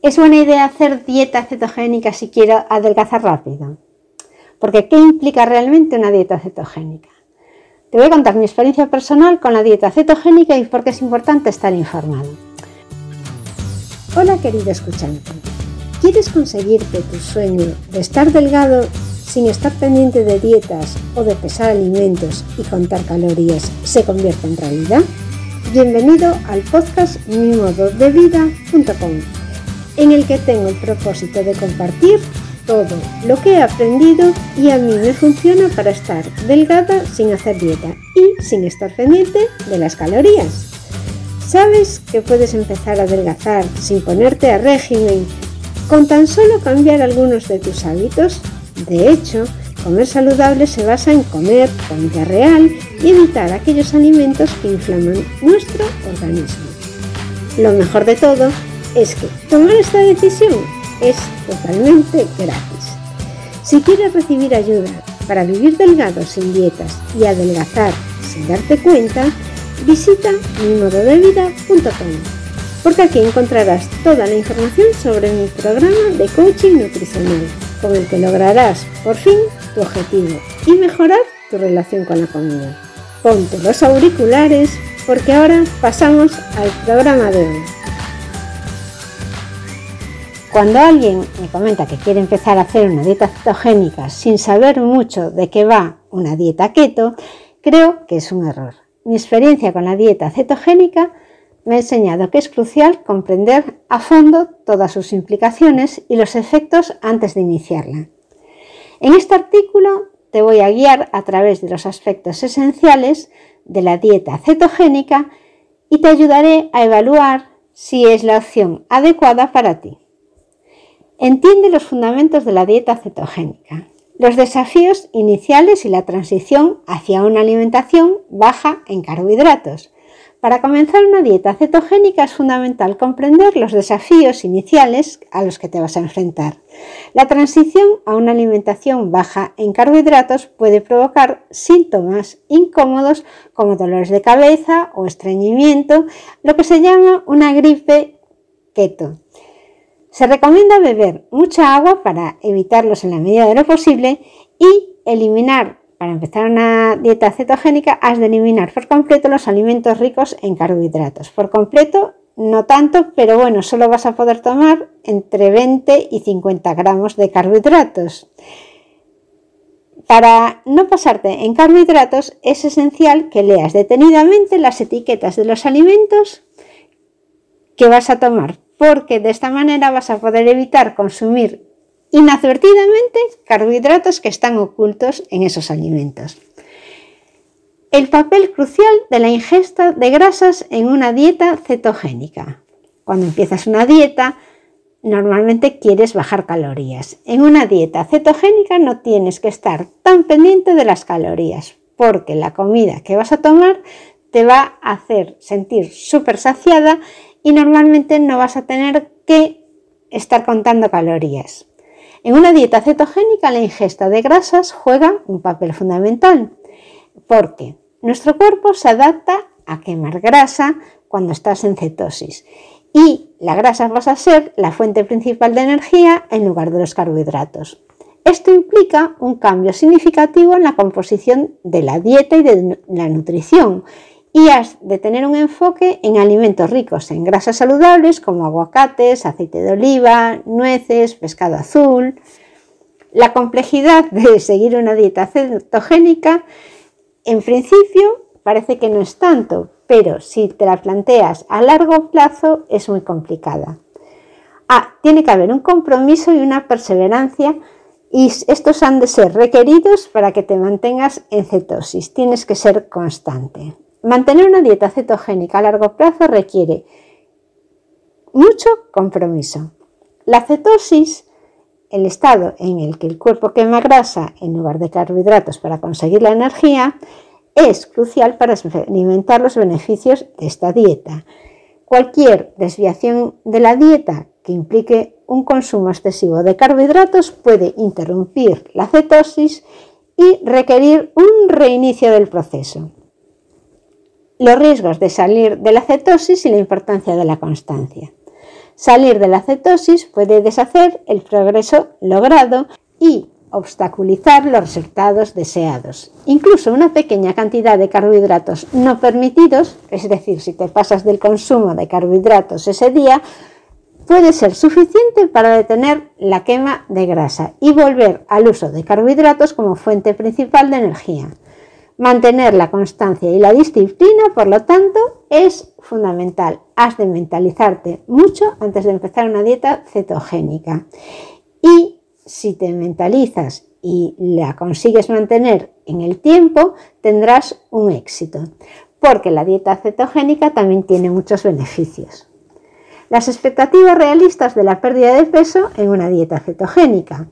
¿Es buena idea hacer dieta cetogénica si quiero adelgazar rápido? Porque ¿qué implica realmente una dieta cetogénica? Te voy a contar mi experiencia personal con la dieta cetogénica y por qué es importante estar informado. Hola querido escuchante, ¿quieres conseguir que tu sueño de estar delgado sin estar pendiente de dietas o de pesar alimentos y contar calorías se convierta en realidad? Bienvenido al podcast mimododevida.com, en el que tengo el propósito de compartir todo lo que he aprendido y a mí me funciona para estar delgada sin hacer dieta y sin estar pendiente de las calorías. ¿Sabes que puedes empezar a adelgazar sin ponerte a régimen con tan solo cambiar algunos de tus hábitos? De hecho, comer saludable se basa en comer comida real y evitar aquellos alimentos que inflaman nuestro organismo. Lo mejor de todo es que tomar esta decisión es totalmente gratis. Si quieres recibir ayuda para vivir delgado sin dietas y adelgazar sin darte cuenta, visita mimododevida.com, porque aquí encontrarás toda la información sobre mi programa de coaching nutricional, con el que lograrás por fin tu objetivo y mejorar tu relación con la comida. Ponte los auriculares porque ahora pasamos al programa de hoy. Cuando alguien me comenta que quiere empezar a hacer una dieta cetogénica sin saber mucho de qué va una dieta keto, creo que es un error. Mi experiencia con la dieta cetogénica me ha enseñado que es crucial comprender a fondo todas sus implicaciones y los efectos antes de iniciarla. En este artículo te voy a guiar a través de los aspectos esenciales de la dieta cetogénica y te ayudaré a evaluar si es la opción adecuada para ti. Entiende los fundamentos de la dieta cetogénica, los desafíos iniciales y la transición hacia una alimentación baja en carbohidratos. Para comenzar una dieta cetogénica es fundamental comprender los desafíos iniciales a los que te vas a enfrentar. La transición a una alimentación baja en carbohidratos puede provocar síntomas incómodos como dolores de cabeza o estreñimiento, lo que se llama una gripe keto. Se recomienda beber mucha agua para evitarlos en la medida de lo posible y eliminar. Para empezar una dieta cetogénica has de eliminar por completo los alimentos ricos en carbohidratos. Por completo no tanto, pero bueno, solo vas a poder tomar entre 20 y 50 gramos de carbohidratos. Para no pasarte en carbohidratos es esencial que leas detenidamente las etiquetas de los alimentos que vas a tomar, porque de esta manera vas a poder evitar consumir inadvertidamente carbohidratos que están ocultos en esos alimentos. El papel crucial de la ingesta de grasas en una dieta cetogénica. Cuando empiezas una dieta, normalmente quieres bajar calorías. En una dieta cetogénica no tienes que estar tan pendiente de las calorías, porque la comida que vas a tomar te va a hacer sentir súper saciada y normalmente no vas a tener que estar contando calorías. En una dieta cetogénica la ingesta de grasas juega un papel fundamental porque nuestro cuerpo se adapta a quemar grasa cuando estás en cetosis y la grasa va a ser la fuente principal de energía en lugar de los carbohidratos. Esto implica un cambio significativo en la composición de la dieta y de la nutrición y has de tener un enfoque en alimentos ricos en grasas saludables como aguacates, aceite de oliva, nueces, pescado azul. La complejidad de seguir una dieta cetogénica, en principio, parece que no es tanto, pero si te la planteas a largo plazo es muy complicada. Tiene que haber un compromiso y una perseverancia y estos han de ser requeridos para que te mantengas en cetosis. Tienes que ser constante. Mantener una dieta cetogénica a largo plazo requiere mucho compromiso. La cetosis, el estado en el que el cuerpo quema grasa en lugar de carbohidratos para conseguir la energía, es crucial para experimentar los beneficios de esta dieta. Cualquier desviación de la dieta que implique un consumo excesivo de carbohidratos puede interrumpir la cetosis y requerir un reinicio del proceso. Los riesgos de salir de la cetosis y la importancia de la constancia. Salir de la cetosis puede deshacer el progreso logrado y obstaculizar los resultados deseados. Incluso una pequeña cantidad de carbohidratos no permitidos, es decir, si te pasas del consumo de carbohidratos ese día, puede ser suficiente para detener la quema de grasa y volver al uso de carbohidratos como fuente principal de energía. Mantener la constancia y la disciplina, por lo tanto, es fundamental. Has de mentalizarte mucho antes de empezar una dieta cetogénica. Y si te mentalizas y la consigues mantener en el tiempo, tendrás un éxito, porque la dieta cetogénica también tiene muchos beneficios. Las expectativas realistas de la pérdida de peso en una dieta cetogénica.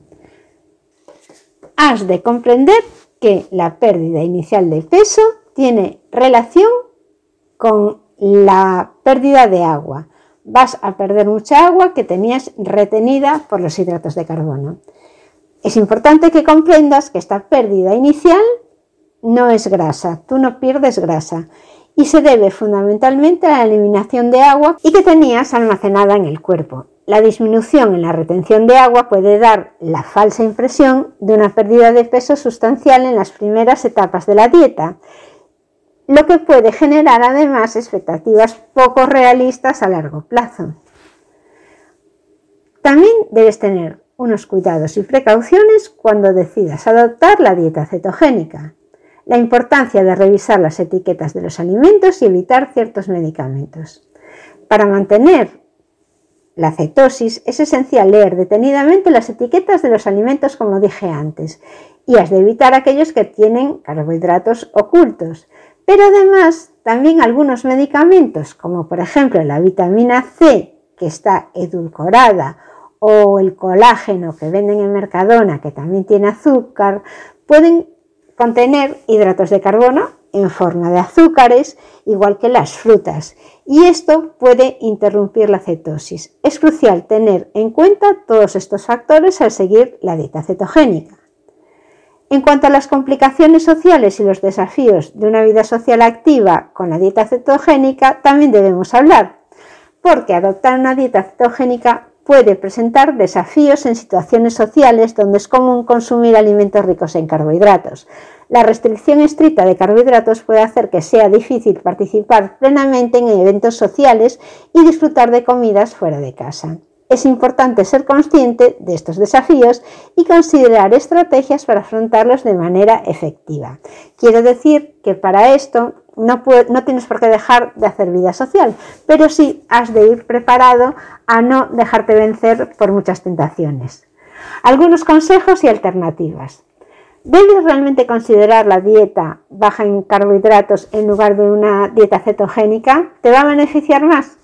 Has de comprender que la pérdida inicial de peso tiene relación con la pérdida de agua. Vas a perder mucha agua que tenías retenida por los hidratos de carbono. Es importante que comprendas que esta pérdida inicial no es grasa, tú no pierdes grasa, y se debe fundamentalmente a la eliminación de agua y que tenías almacenada en el cuerpo. La disminución en la retención de agua puede dar la falsa impresión de una pérdida de peso sustancial en las primeras etapas de la dieta, lo que puede generar además expectativas poco realistas a largo plazo. También debes tener unos cuidados y precauciones cuando decidas adoptar la dieta cetogénica. La importancia de revisar las etiquetas de los alimentos y evitar ciertos medicamentos. Para mantener la cetosis es esencial leer detenidamente las etiquetas de los alimentos, como dije antes, y has de evitar aquellos que tienen carbohidratos ocultos. Pero además, también algunos medicamentos, como por ejemplo la vitamina C, que está edulcorada, o el colágeno que venden en Mercadona, que también tiene azúcar, pueden contener hidratos de carbono en forma de azúcares, igual que las frutas, y esto puede interrumpir la cetosis. Es crucial tener en cuenta todos estos factores al seguir la dieta cetogénica. En cuanto a las complicaciones sociales y los desafíos de una vida social activa con la dieta cetogénica, también debemos hablar, porque adoptar una dieta cetogénica puede presentar desafíos en situaciones sociales donde es común consumir alimentos ricos en carbohidratos. La restricción estricta de carbohidratos puede hacer que sea difícil participar plenamente en eventos sociales y disfrutar de comidas fuera de casa. Es importante ser consciente de estos desafíos y considerar estrategias para afrontarlos de manera efectiva. Quiero decir que para esto no tienes por qué dejar de hacer vida social, pero sí has de ir preparado a no dejarte vencer por muchas tentaciones. Algunos consejos y alternativas. ¿Debes realmente considerar la dieta baja en carbohidratos en lugar de una dieta cetogénica? ¿Te va a beneficiar más?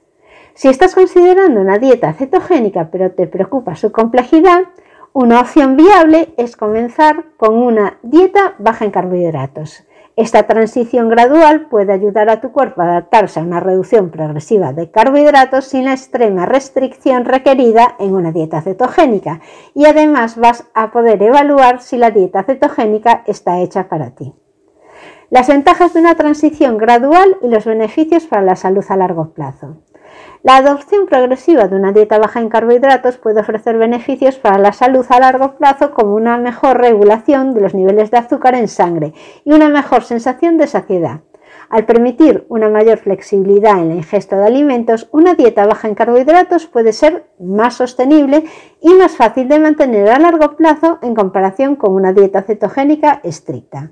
Si estás considerando una dieta cetogénica pero te preocupa su complejidad, una opción viable es comenzar con una dieta baja en carbohidratos. Esta transición gradual puede ayudar a tu cuerpo a adaptarse a una reducción progresiva de carbohidratos sin la extrema restricción requerida en una dieta cetogénica, y además vas a poder evaluar si la dieta cetogénica está hecha para ti. Las ventajas de una transición gradual y los beneficios para la salud a largo plazo. La adopción progresiva de una dieta baja en carbohidratos puede ofrecer beneficios para la salud a largo plazo, como una mejor regulación de los niveles de azúcar en sangre y una mejor sensación de saciedad. Al permitir una mayor flexibilidad en la ingesta de alimentos, una dieta baja en carbohidratos puede ser más sostenible y más fácil de mantener a largo plazo en comparación con una dieta cetogénica estricta.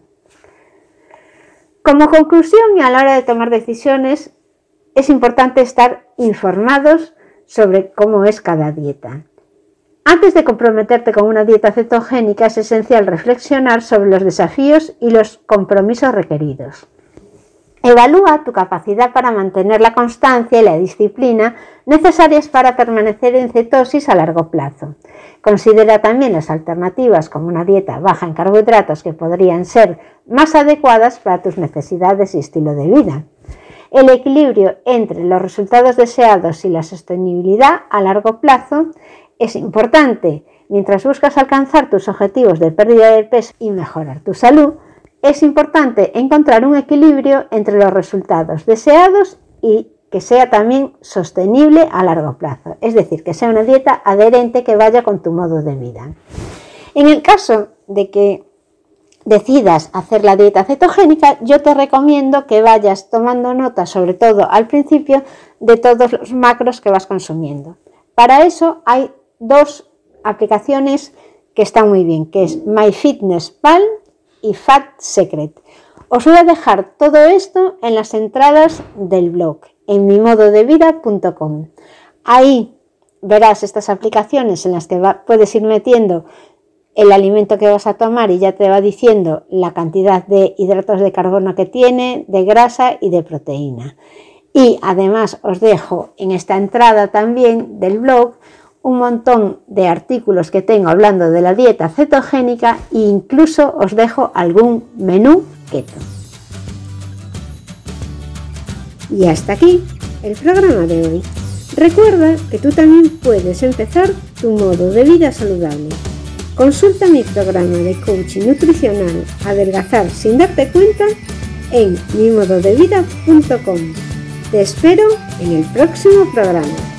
Como conclusión, y a la hora de tomar decisiones, es importante estar informados sobre cómo es cada dieta. Antes de comprometerte con una dieta cetogénica, es esencial reflexionar sobre los desafíos y los compromisos requeridos. Evalúa tu capacidad para mantener la constancia y la disciplina necesarias para permanecer en cetosis a largo plazo. Considera también las alternativas como una dieta baja en carbohidratos que podrían ser más adecuadas para tus necesidades y estilo de vida. El equilibrio entre los resultados deseados y la sostenibilidad a largo plazo es importante. Mientras buscas alcanzar tus objetivos de pérdida de peso y mejorar tu salud, es importante encontrar un equilibrio entre los resultados deseados y que sea también sostenible a largo plazo, es decir, que sea una dieta adherente que vaya con tu modo de vida. En el caso de que decidas hacer la dieta cetogénica, yo te recomiendo que vayas tomando nota, sobre todo al principio, de todos los macros que vas consumiendo. Para eso hay 2 aplicaciones que están muy bien, que es MyFitnessPal y Fat Secret. Os voy a dejar todo esto en las entradas del blog, en mimododevida.com. Ahí verás estas aplicaciones en las que puedes ir metiendo el alimento que vas a tomar y ya te va diciendo la cantidad de hidratos de carbono que tiene, de grasa y de proteína. Y además os dejo en esta entrada también del blog un montón de artículos que tengo hablando de la dieta cetogénica e incluso os dejo algún menú keto. Y hasta aquí el programa de hoy. Recuerda que tú también puedes empezar tu modo de vida saludable. Consulta mi programa de coaching nutricional Adelgazar sin darte cuenta en mimododevida.com. Te espero en el próximo programa.